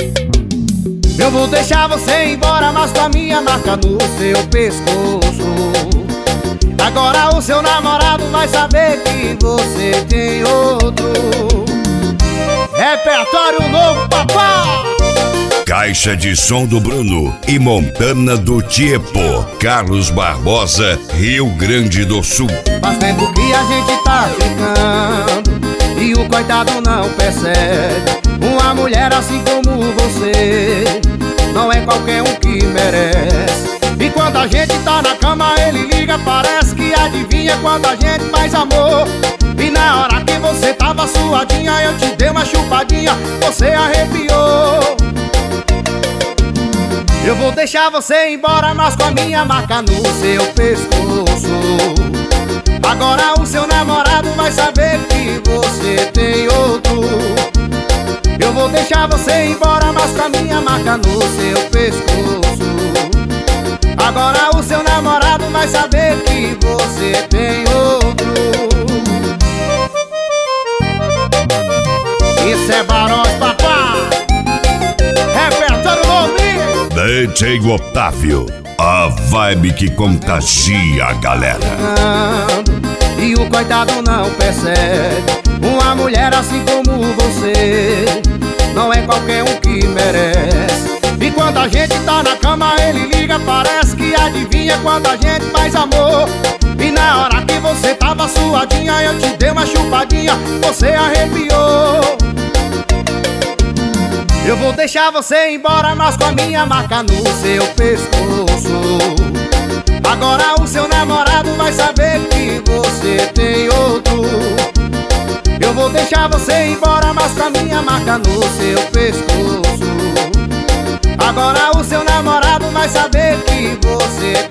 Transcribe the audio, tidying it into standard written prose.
Eu vou deixar você ir embora, mas com a minha marca no seu pescoço. Agora o seu namorado vai saber que você tem outro. Repertório novo, papai! Caixa de som do Bruno e Montana do Tiepo, Carlos Barbosa, Rio Grande do Sul. Faz tempo que a gente tá ficando e o coitado não percebe. Uma mulher assim como você não é qualquer um que merece. E quando a gente tá na cama ele liga, parece que adivinha quando a gente faz amor. E na hora que você tava suadinha, eu te dei uma chupadinha, você arrepiou. Eu vou deixar você ir embora, mas com a minha marca no seu pescoço. Agora o seu namorado vai saber que você tem outro. Eu vou deixar você ir embora, mas com a minha marca no seu pescoço. Agora o seu namorado vai saber que você tem outro. Isso é Barões, papai. Repertório novinho. DJ Otávio, a vibe que contagia a galera. E o coitado não percebe. Uma mulher assim como você não é qualquer um que merece. E quando a gente tá na cama ele liga, parece que adivinha quando a gente faz amor. E na hora que você tava suadinha, eu te dei uma chupadinha, você arrepiou. Eu vou deixar você ir embora, mas com a minha marca no seu pescoço. Agora o seu namorado vai saber que você tem outro. Eu vou deixar você ir embora, mas com a minha marca no seu pescoço. Agora o seu namorado vai saber que você